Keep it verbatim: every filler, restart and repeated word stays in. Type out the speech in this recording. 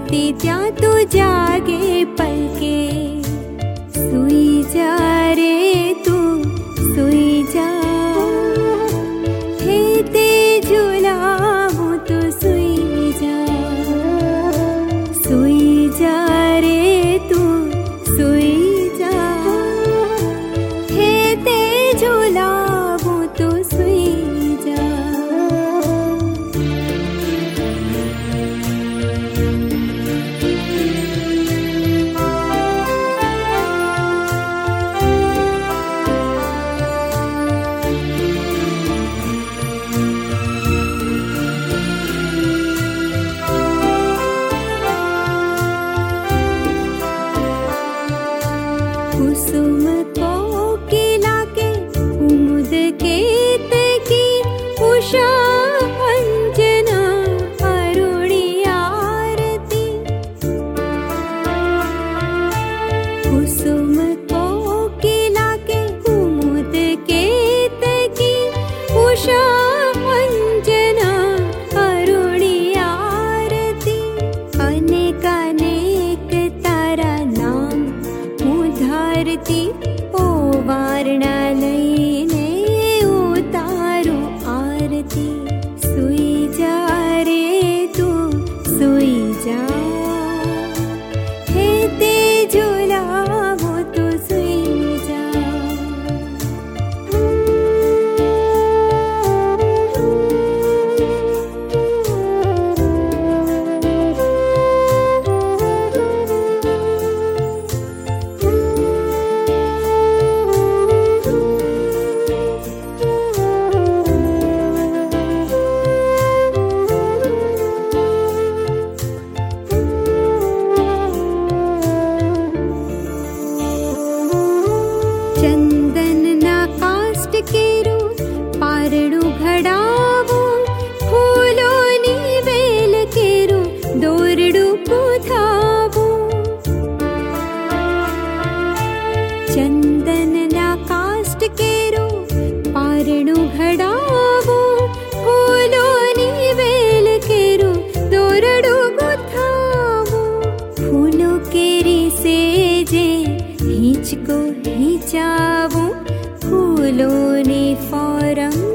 होती त्या तू जागे पलके। सोई जा रे तू सोई जा, हे ते झुलाऊं तू सोई जा। सोई जा रे तू सोई जा, हे ते झुलाऊं तू सोई जा। कुसुम कोकिला के कुमुद केत की उषा अंजना अरुणी आरती। कुसुम कोकिला के कुमुद केत की उषा अंजना अरुणी आरती। अनेक अनेक तारा नाम उधारती, ओ वारणा लईने उतारू आरती। सोई जा रे तू सोई जा, हे ते झुलाऊं तू सोई जा। चंदन ना काष्ट केरू पारणु घडावो, फूलोनी वेल केरू दोरडू पुधावो। चंदन ना काष्ट केरू पारणु घडावो, फूलोनी वेल केरू दोरडू पुधावो। फूलो केरी सेजे हिंचको हिंचावो, फूलों ने फौरम